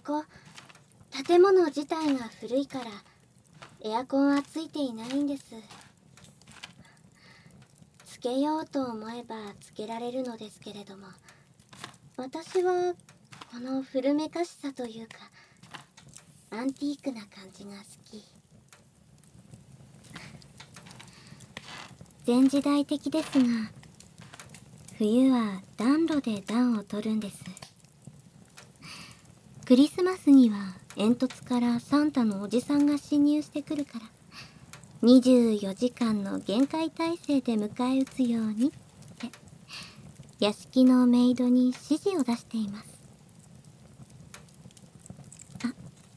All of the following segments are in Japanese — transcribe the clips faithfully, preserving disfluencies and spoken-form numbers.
こ建物自体が古いからエアコンはついていないんです。つけようと思えばつけられるのですけれども、私はこの古めかしさというかアンティークな感じが好き。前時代的ですが、冬は暖炉で暖を取るんです。クリスマスには煙突からサンタのおじさんが侵入してくるから、にじゅうよじかんの厳戒態勢で迎え撃つようにって屋敷のメイドに指示を出しています。あ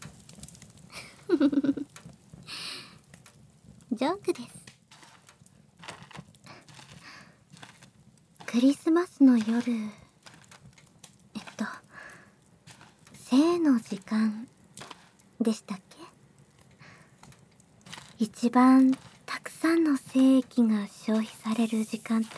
ジョークです。クリスマスの夜、えっと生の時間でしたっけ？一番たくさんの精液が消費される時間帯。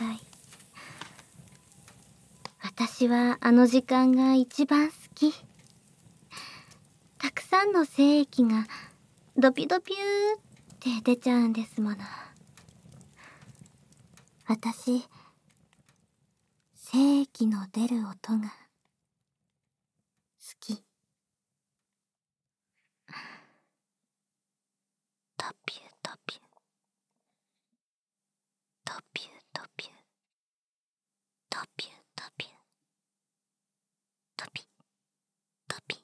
私はあの時間が一番好き。たくさんの精液がドピドピューって出ちゃうんですもの。私、精液の出る音が好き。トピュートピュートピュートピュートピュートピュートピトピ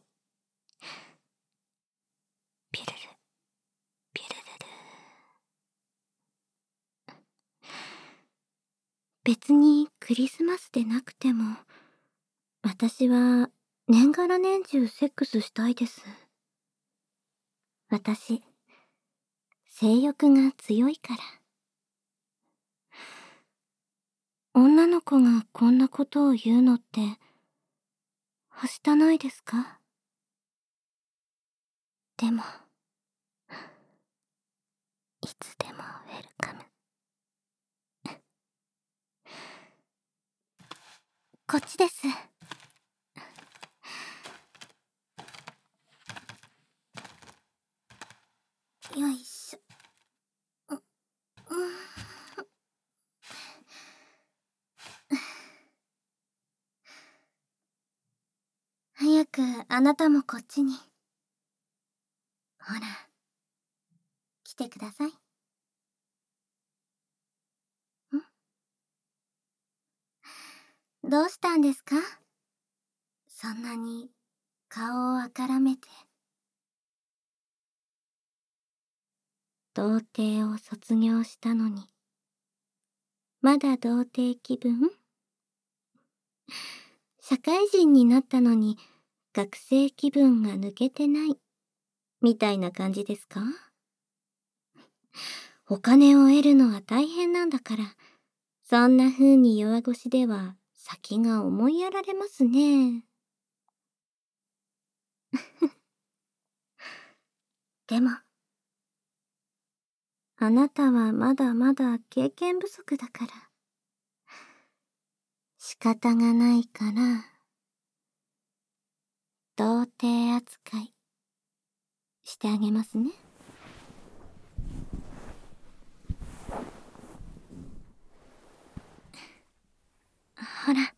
ピュルルピュルルル。別にクリスマスでなくても、私は年がら年中セックスしたいです。私、性欲が強いから。女の子がこんなことを言うのって、はしたないですか？でも、いつでもウェルカム。こっちです。よいしょ。う、うん早くあなたもこっちに。ほら、来てください。ん？どうしたんですか？そんなに顔をあからめて。童貞を卒業したのに、まだ童貞気分？社会人になったのに学生気分が抜けてないみたいな感じですか？お金を得るのは大変なんだから、そんな風に弱腰では先が思いやられますね。でも、あなたはまだまだ経験不足だから、仕方がないから、童貞扱いしてあげますね。ほら、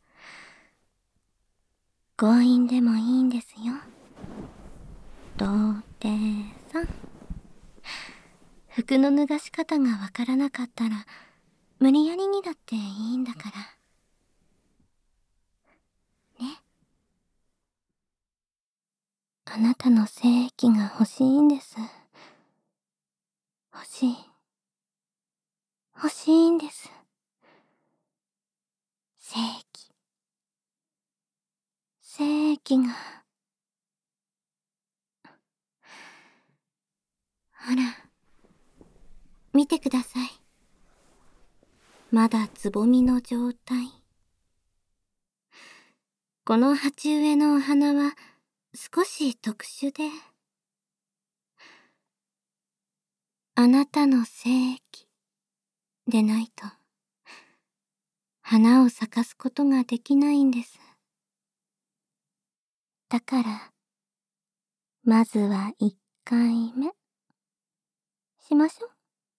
強引でもいいんですよ。童貞さん。服の脱がし方がわからなかったら、無理やりにだっていいんだから。ね。あなたの精液が欲しいんです。欲しい。欲しいんです。精液。精液が。ほら、見てください。まだつぼみの状態。この鉢植えのお花は少し特殊で、あなたの精液でないと花を咲かすことができないんです。だからまずはいっかいめ。しましょう。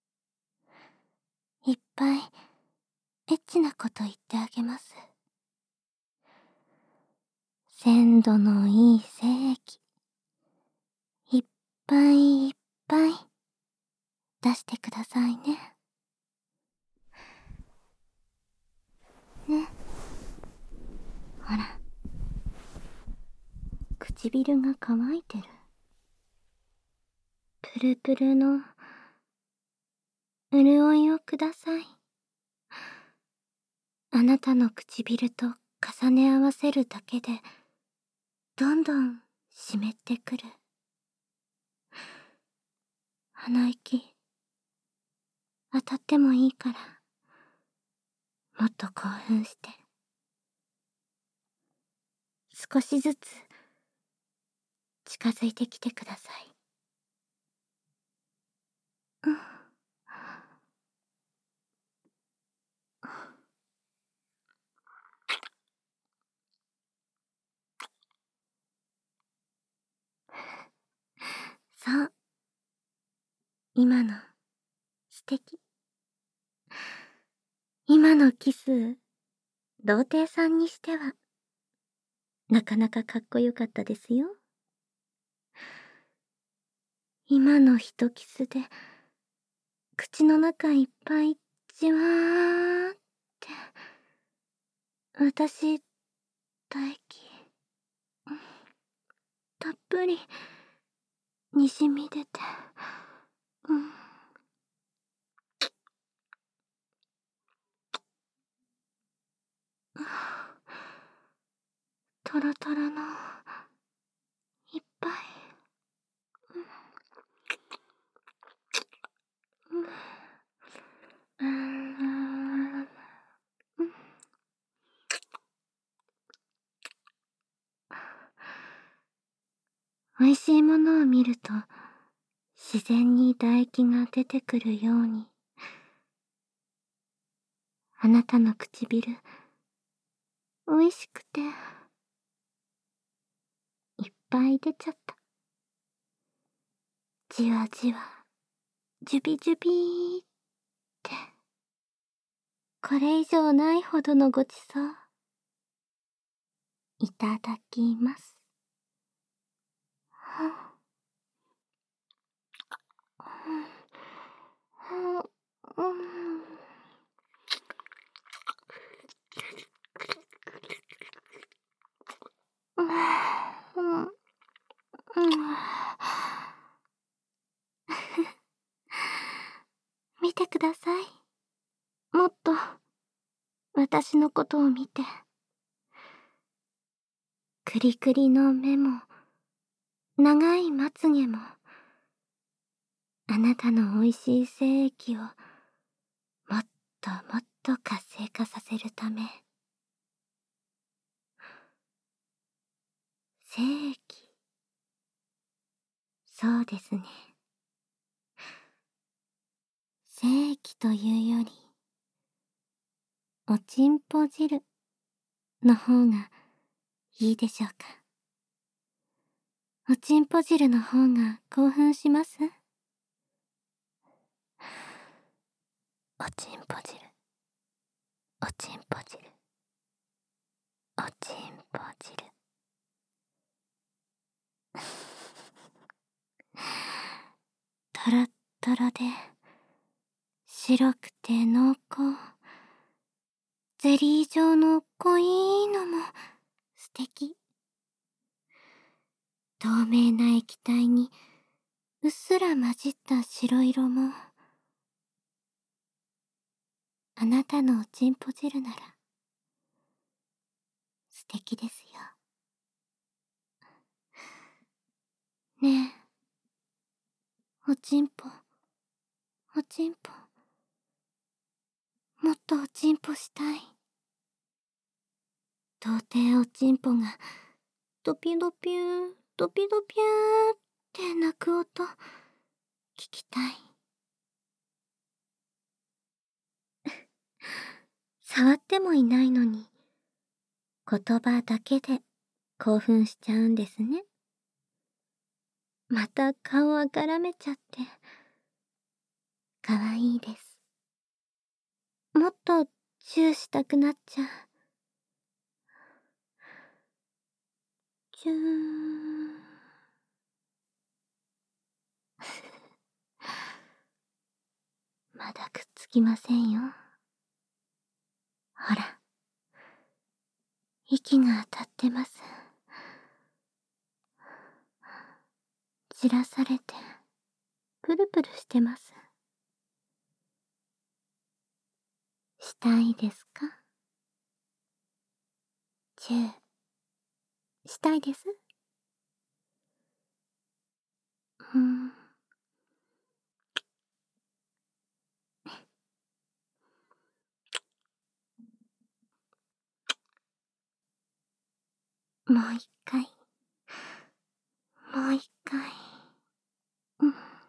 いっぱいエッチなこと言ってあげます。鮮度のいい精液、いっぱいいっぱい出してくださいね。ね。ほら、唇が乾いてる。プルプルの潤いをください。あなたの唇と重ね合わせるだけで、どんどん湿ってくる。鼻息、当たってもいいから、もっと興奮して。少しずつ、近づいてきてください。うん。そう。今の、素敵。今のキス、童貞さんにしては、なかなかかっこよかったですよ。今の一キスで、口の中いっぱいじわーって、私、唾液、たっぷり、にじみ出て、うん。トロトロの、いっぱい。うん。うん。美味しいものを見ると、自然に唾液が出てくるように、あなたの唇、美味しくて、いっぱい出ちゃった。じわじわ、ジュビジュビーって、これ以上ないほどのごちそう。いただきます。うん。うん。うん。見てください。もっと、私のことを見て。クリクリの目も、長いまつげも、あなたの美味しい精液を、もっともっと活性化させるため。精液。そうですね。精液というより、おちんぽ汁の方がいいでしょうか。おちんぽ汁の方が興奮します？おちんぽ汁、おちんぽ汁、おちんぽ汁。トロットロで、白くて濃厚。ゼリー状の濃いのも素敵。透明な液体にうっすら混じった白色も、あなたのおちんぽ汁なら素敵ですよ。ねえ、おちんぽ、おちんぽ、もっとおちんぽしたい。童貞おちんぽがドピドピュー、ドピドピューって鳴く音、聞きたい。触ってもいないのに、言葉だけで興奮しちゃうんですね。 また顔あからめちゃって。かわいいです。もっとチューしたくなっちゃう。チューン。まだくっつきませんよ。ほら、息が当たってます。散らされて、プルプルしてます。したいですか？チュー、したいです？うーん。もう一回。もう一回。うん。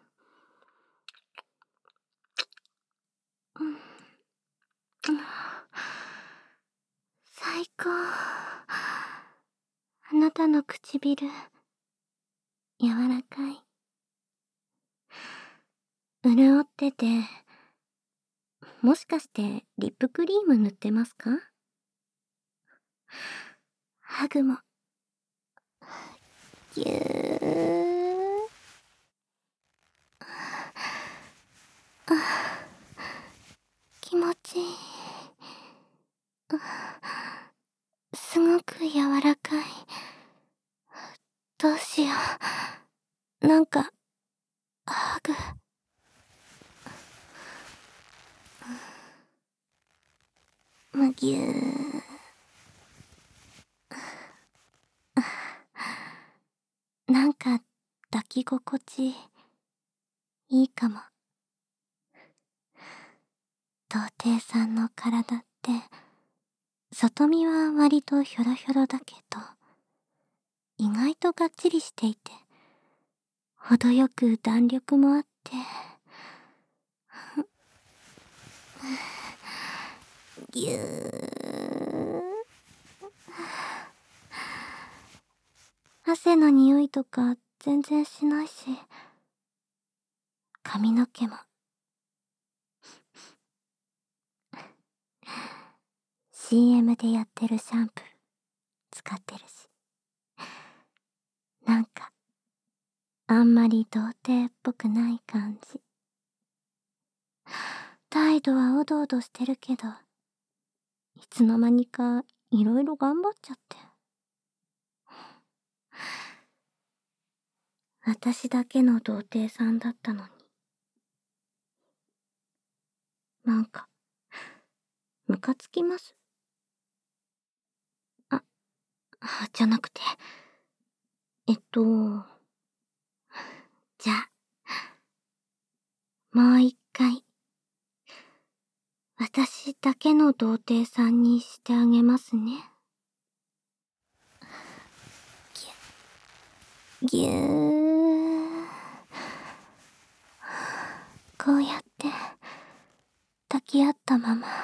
うん。うん。最高。あなたの唇、柔らかい。潤ってて、もしかしてリップクリーム塗ってますか？ハグも。ぎゅー。あ、気持ちいい。すごく柔らかい。どうしよう。なんか、ハグ。むぎゅー。なんか、抱き心地、いいかも。童貞さんの体って、外見は割とヒョロヒョロだけど、意外とがっちりしていて、程よく弾力もあって、ぎゅー。汗の匂いとか全然しないし、髪の毛も。シーエム でやってるシャンプー使ってるし。なんか、あんまり童貞っぽくない感じ。態度はおどおどしてるけど、いつの間にかいろいろ頑張っちゃって。私だけの童貞さんだったのに。なんか、ムカつきます。あ、じゃなくて、えっと、じゃあ、もう一回、私だけの童貞さんにしてあげますね。ぎゅ、ぎゅー。こうやって、抱き合ったまま、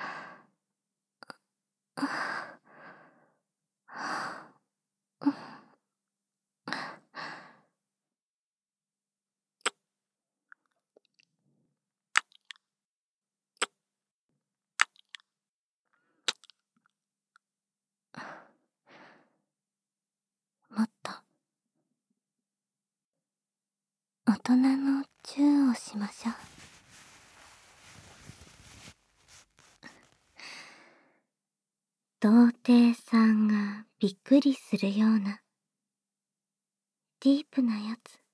もっと、大人のチューをしましょう。童貞さんがびっくりするような、ディープなやつ。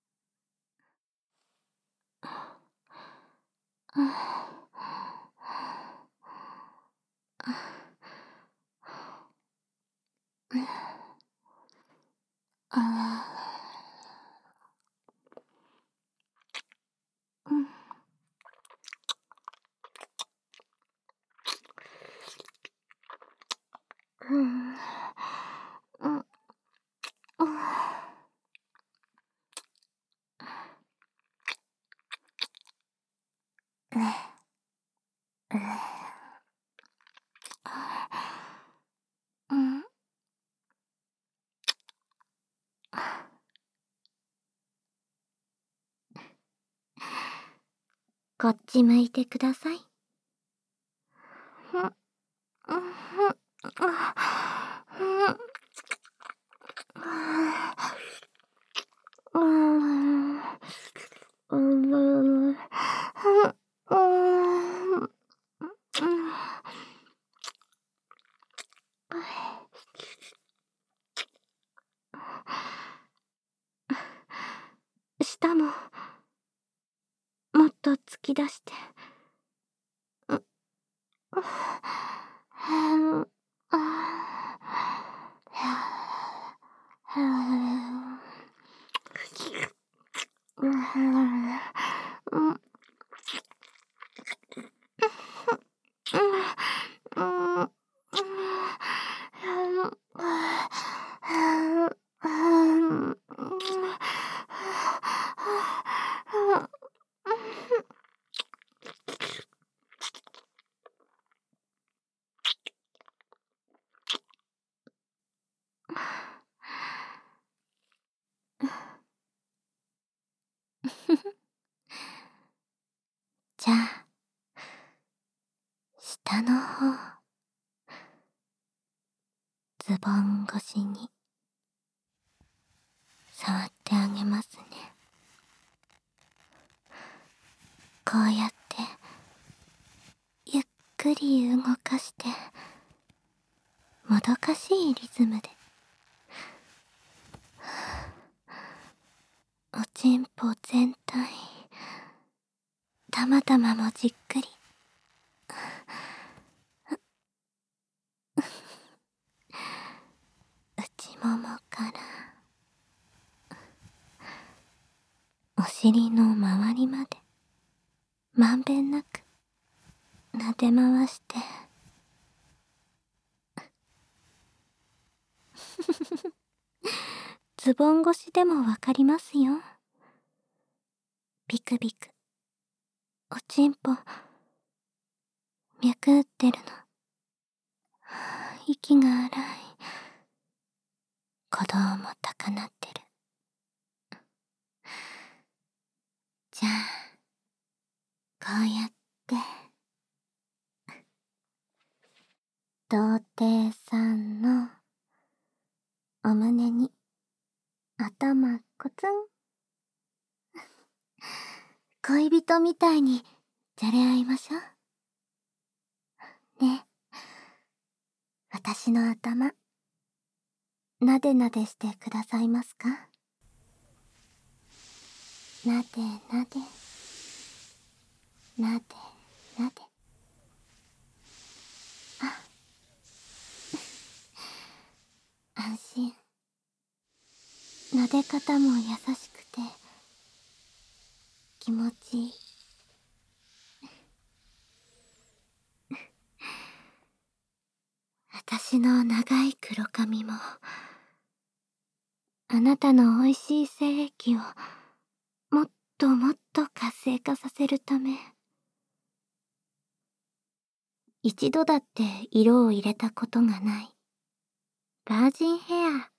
うん。うん。うん。うん。 こっち向いてください。舌ももっと突き出して。じゃあ、下の方、ズボン越しに触ってあげますね。こうやってゆっくり動かして、もどかしいリズムで、おちんぽ全体、たまたまもじっくり、内ももからお尻の周りまでまんべんなく撫で回してズボン越しでもわかりますよ。ビクビクおちんぽ脈打ってるの。息が荒い。鼓動も高鳴ってる。じゃあこうやって童貞さんのお胸に頭コツン恋人みたいにじゃれ合いましょうね。私の頭なでなでしてくださいますか？なでなでなでなで。あ、安心。撫で方も優しくて気持ちいい。私の長い黒髪もあなたの美味しい精液をもっともっと活性化させるため、一度だって色を入れたことがないバージンヘア。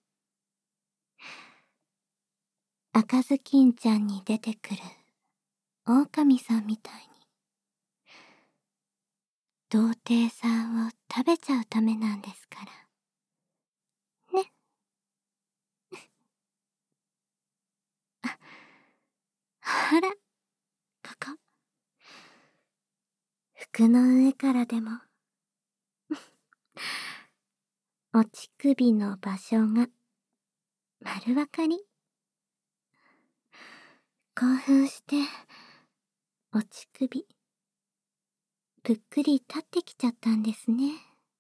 赤ずきんちゃんに出てくる狼さんみたいに童貞さんを食べちゃうためなんですからね。あ、ほら、ここ服の上からでもお乳首の場所が丸分かり。興奮してお乳首ぷっくり立ってきちゃったんですね。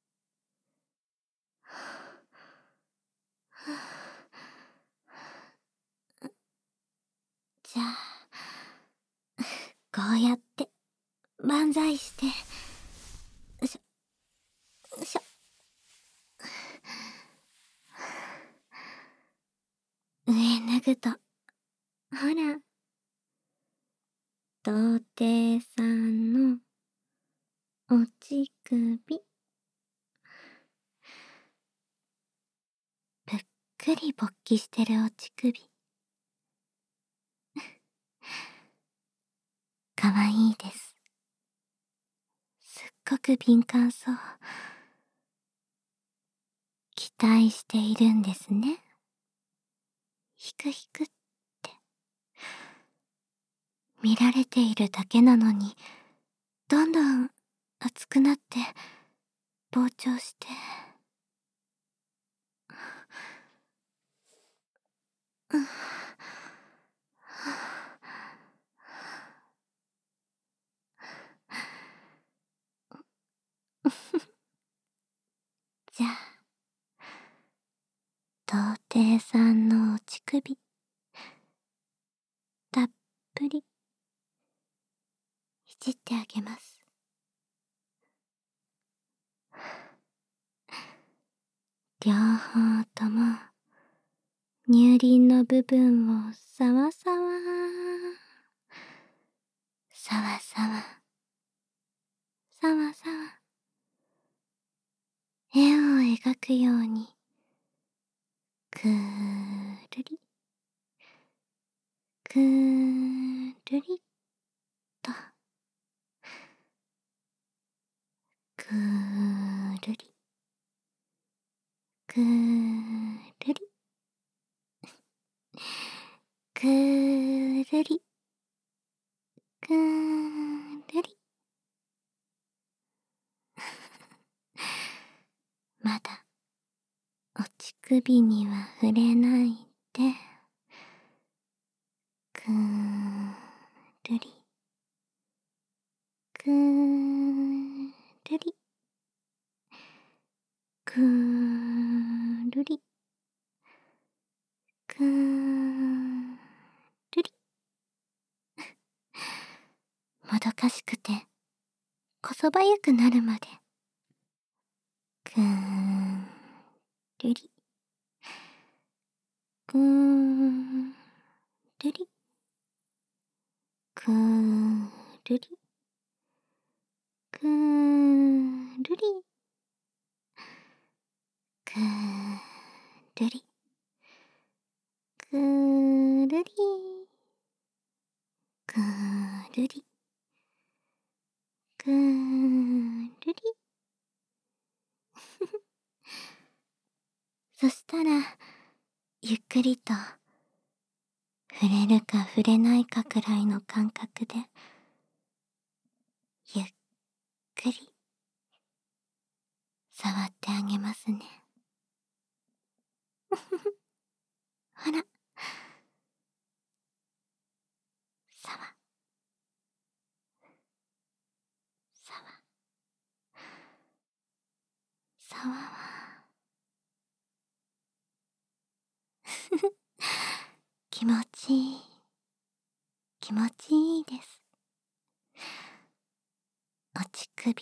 じゃあこうやって万歳してよいしょよいしょ。上脱ぐとほら童貞さんのお乳首ぷっくり勃起してるお乳首可かわいいです。すっごく敏感そう。期待しているんですね。ひくひくって。見られているだけなのに、どんどん熱くなって、膨張して。うんじゃあ、童貞さんのお乳首、たっぷり、いじってあげます。両方とも、乳輪の部分をさわさわ、さわさわ、さわさわ、円を描くように、くるり、くるりっと、くるり、くるり、くるり、くるり。まだ、お乳首には触れないで、くるり、くるり、くるり、くるり。もどかしくて、こそばゆくなるまで。くーるり、くーるり、くーるり、くーるり、くーるり、くーるり、くーるり、くーるり。そしたら、ゆっくりと、触れるか触れないかくらいの感覚で、ゆっくり、触ってあげますね。ほら、さわ、さわ、さわわ。気持ちいい、気持ちいいです。お乳首、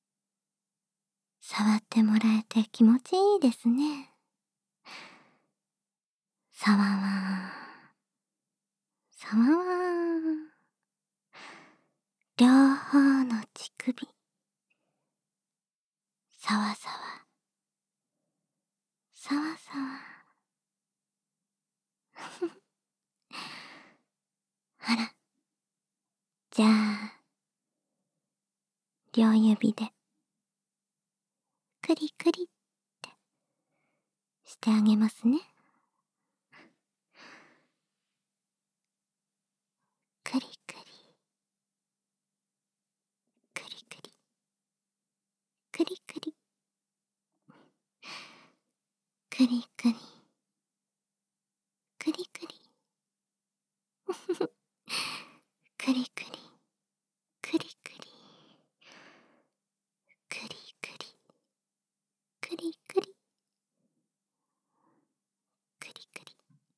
触ってもらえて気持ちいいですね。さわわ、さわわ。両方の乳首、さわさわ、さわさわ。あら、じゃあ、両指で、クリクリってしてあげますね。クリクリ、クリクリ、クリクリ、クリクリ、クリクリ、クリクリ、クリクリ、クリクリ、クリクリ、クリクリ、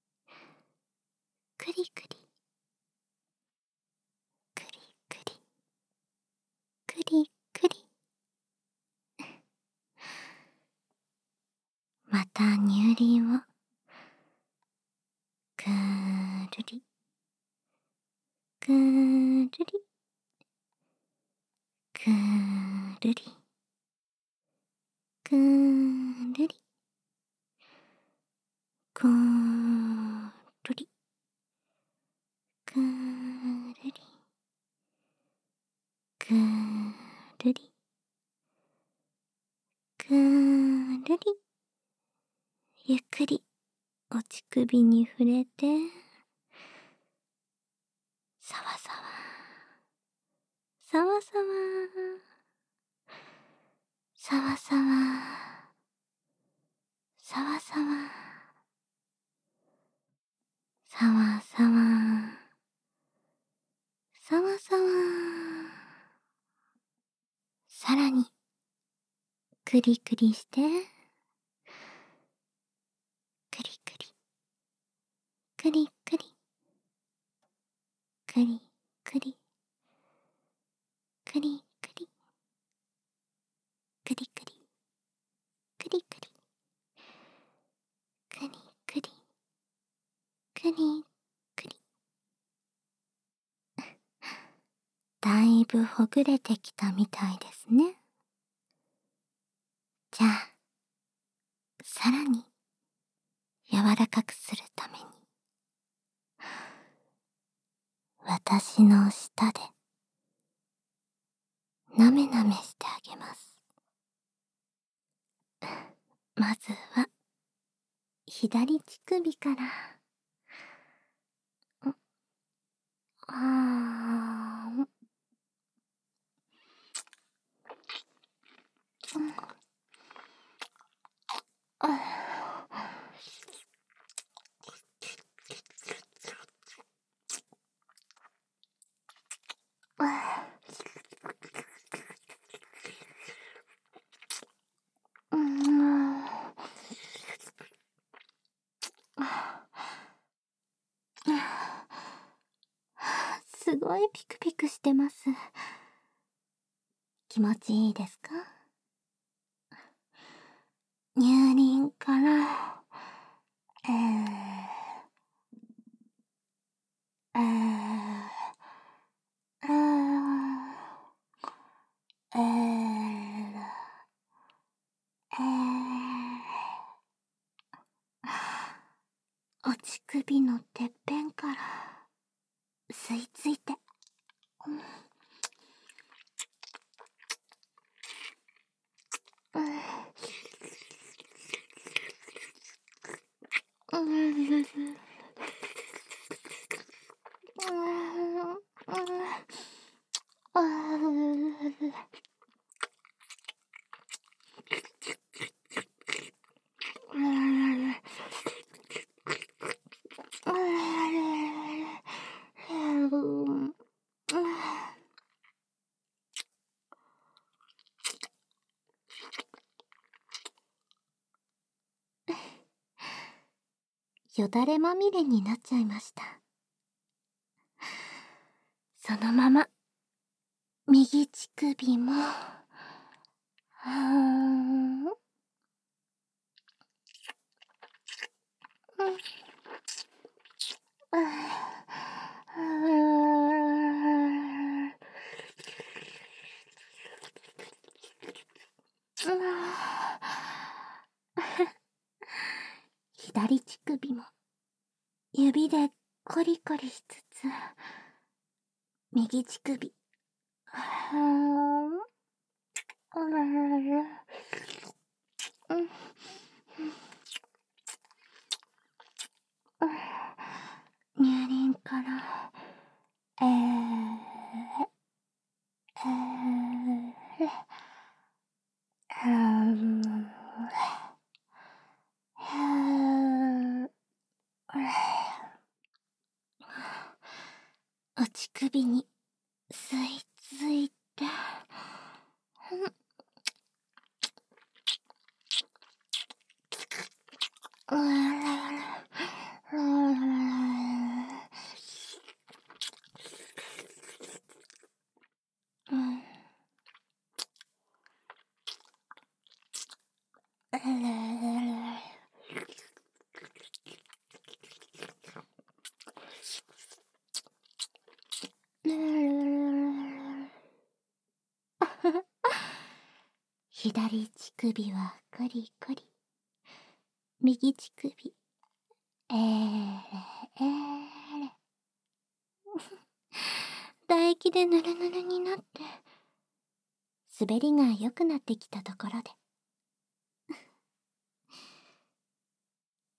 クリクリ、クリクリ、クリクリ。また乳輪を、くるり、くるり、くるり、くるり、くるり、くるり、 くりお乳首に触れて、さわさわ、さわさわ、さわさわ、さわさわ、さわさわ、さわさわ。さらに、くりくりして、くりくり、くりくり、くりくり、くりくり、くりくり、くりくり、くりくり、くりくり。だいぶほぐれてきたみたいですね。じゃあ、さらに柔らかくするために、私の舌でなめなめしてあげます。まずは左乳首から。あーん、うん、すごいピクピクしてます。気持ちいいですか？乳輪から、えー、えー、えー、えー、えー、お乳首のてっぺんから吸い付いて、うん、うん、うん、うん、よだれまみれになっちゃいました。そのまま右乳首も、はーん、うん、左乳首も指でコリコリしつつ、右乳首、はーん、うん、乳輪から、えー、えー、えー、お乳首に吸い付いて、うん、左乳首はコリコリ、右乳首、えーえー、唾液でぬるぬるになって、滑りが良くなってきたところで、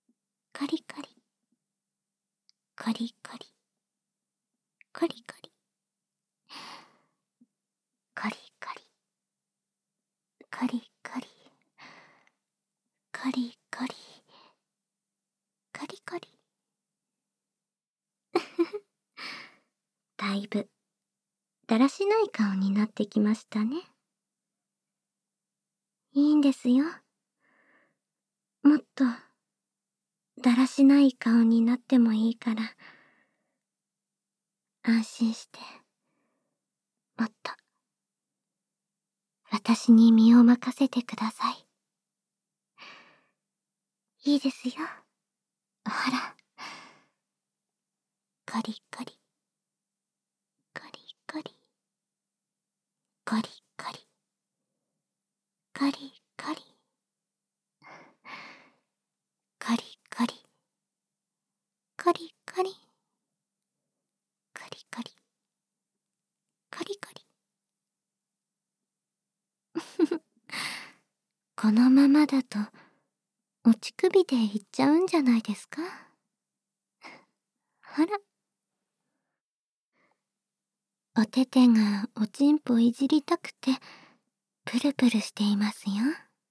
カリカリ、カリカリ、カリカリ、カリカリ、カリカリ、カリカリ、カリカリ。だいぶだらしない顔になってきましたね。いいんですよ。もっとだらしない顔になってもいいから、安心してもっと私に身を任せてください。いいですよ。ほら、カリカリ、カリカリ、カリカリ、カリカリ、カリカリ、カリカリ、カリカリ、カリカリ。このままだとお乳首でいっちゃうんじゃないですか。あら、おててがおちんぽいじりたくてプルプルしていますよ。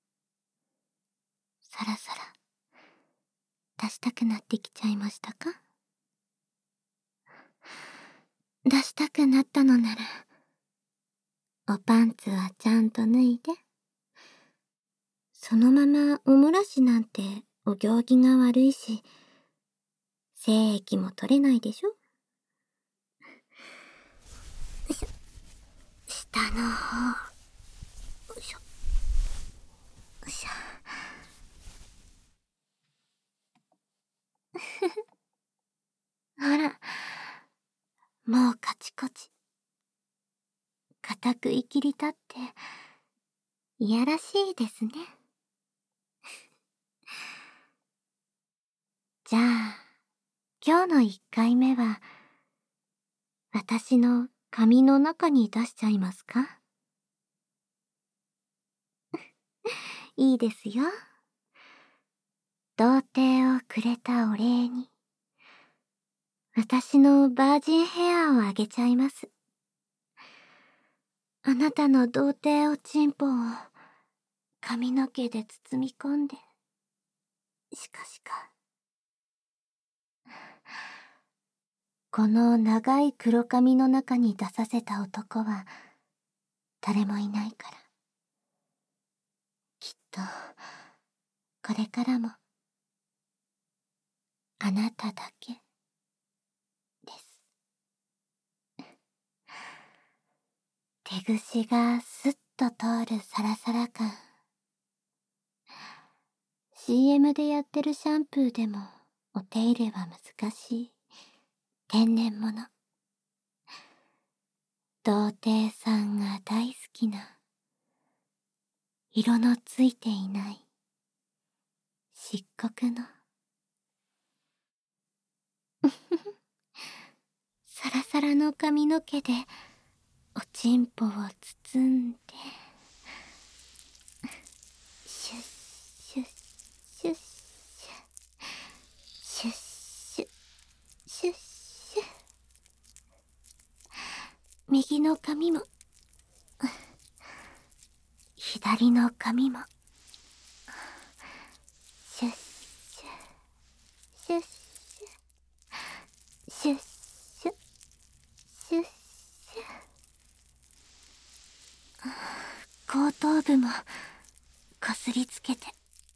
そろそろ出したくなってきちゃいましたか。出したくなったのならおパンツはちゃんと脱いで。そのままおもらしなんてお行儀が悪いし、精液も取れないでしょ。よいしょ、下の方、よいしょ、よいしょ。ほら、もうカチコチ。固くいきりたっていやらしいですね。じゃあ、今日のいっかいめは、私の髪の中に出しちゃいますか。いいですよ。童貞をくれたお礼に、私のバージンヘアをあげちゃいます。あなたの童貞おちんぽを髪の毛で包み込んで、しかしか。この長い黒髪の中に出させた男は誰もいないから。きっと、これからも、あなただけ、です。手ぐしがスッと通るサラサラ感。シーエム でやってるシャンプーでもお手入れは難しい天然物。童貞さんが大好きな色のついていない漆黒のサラサラの髪の毛でおちんぽを包んで、シュッシュッシュッシュッシュッシュッシュッシュッ。右の髪も左の髪もシュッシュッシュッシュッシュッシュッシュッシュッ。後頭部もこすりつけて、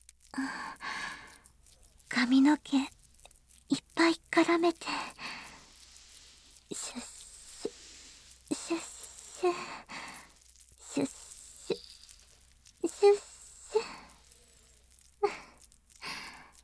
髪の毛いっぱい絡めて、シュッシュッシュッシュッシュッシュッシュッシュッ。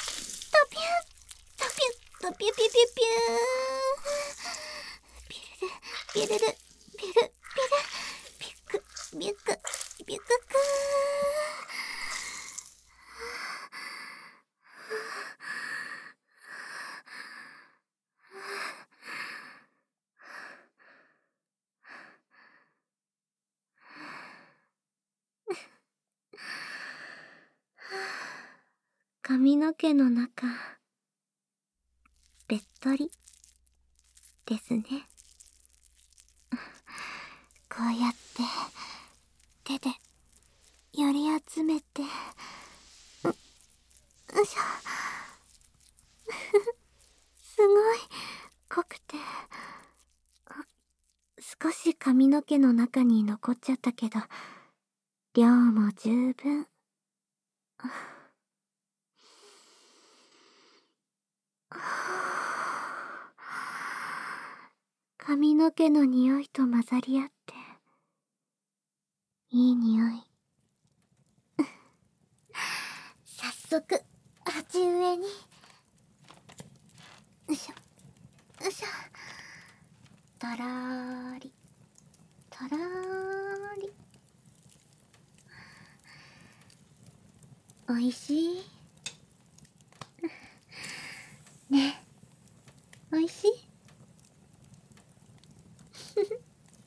ピュートピュトピュピュピュピュービュルルビュルルビュルビュルビュクビュクビュクク髪の毛の中べっとりですね。こうやって手でより集めて、うよいしょすごい濃くて、少し髪の毛の中に残っちゃったけど量も十分。髪の毛の匂いと混ざり合っていい匂い。早速鉢植えに。よいしょよいしょ。とろーりとろーり。おいしいね。おいしい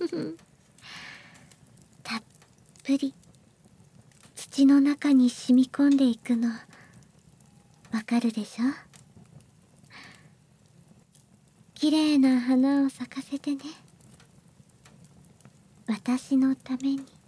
たっぷり土の中に染み込んでいくのわかるでしょ。きれいな花を咲かせてね。私のために。